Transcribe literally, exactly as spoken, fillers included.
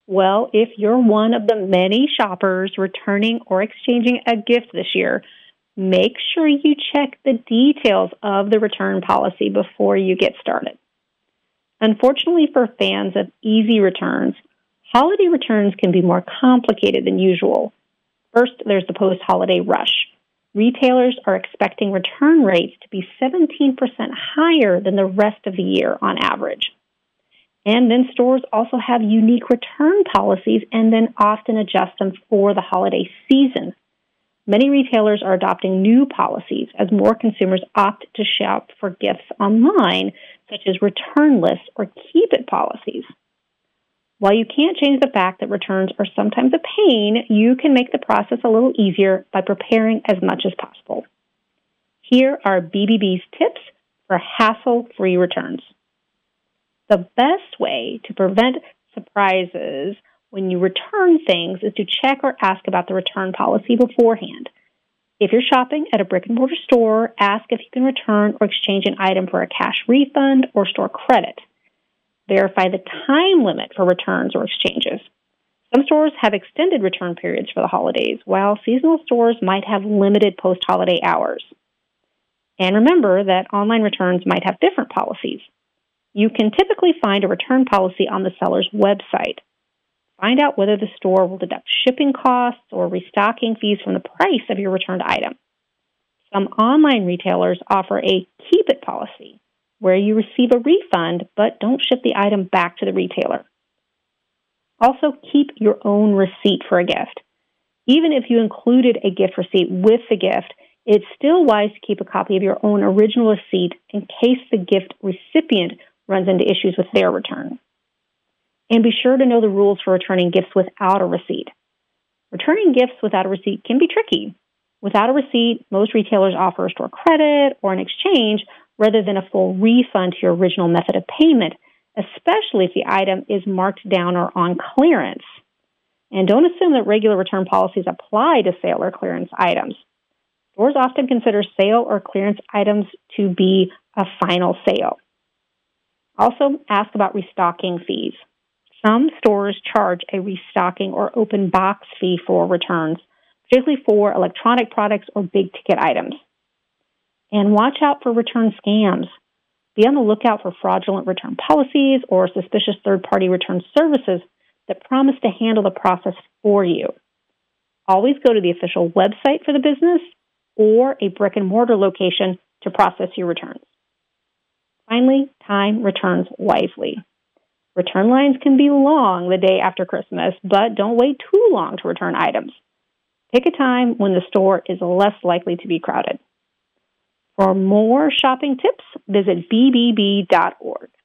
Well, if you're one of the many shoppers returning or exchanging a gift this year, make sure you check the details of the return policy before you get started. Unfortunately for fans of easy returns, holiday returns can be more complicated than usual. First, there's the post-holiday rush. Retailers are expecting return rates to be seventeen percent higher than the rest of the year on average. And then stores also have unique return policies and then often adjust them for the holiday season. Many retailers are adopting new policies as more consumers opt to shop for gifts online, such as return lists or keep-it policies. While you can't change the fact that returns are sometimes a pain, you can make the process a little easier by preparing as much as possible. Here are B B B's tips for hassle-free returns. The best way to prevent surprises when you return things is to check or ask about the return policy beforehand. If you're shopping at a brick-and-mortar store, ask if you can return or exchange an item for a cash refund or store credit. Verify the time limit for returns or exchanges. Some stores have extended return periods for the holidays, while seasonal stores might have limited post-holiday hours. And remember that online returns might have different policies. You can typically find a return policy on the seller's website. Find out whether the store will deduct shipping costs or restocking fees from the price of your returned item. Some online retailers offer a keep-it policy, where you receive a refund but don't ship the item back to the retailer. Also, keep your own receipt for a gift. Even if you included a gift receipt with the gift, it's still wise to keep a copy of your own original receipt in case the gift recipient runs into issues with their return. And be sure to know the rules for returning gifts without a receipt. Returning gifts without a receipt can be tricky. Without a receipt, most retailers offer a store credit or an exchange rather than a full refund to your original method of payment, especially if the item is marked down or on clearance. And don't assume that regular return policies apply to sale or clearance items. Stores often consider sale or clearance items to be a final sale. Also, ask about restocking fees. Some stores charge a restocking or open box fee for returns, particularly for electronic products or big-ticket items. And watch out for return scams. Be on the lookout for fraudulent return policies or suspicious third-party return services that promise to handle the process for you. Always go to the official website for the business or a brick-and-mortar location to process your returns. Finally, time returns wisely. Return lines can be long the day after Christmas, but don't wait too long to return items. Pick a time when the store is less likely to be crowded. For more shopping tips, visit b b b dot org.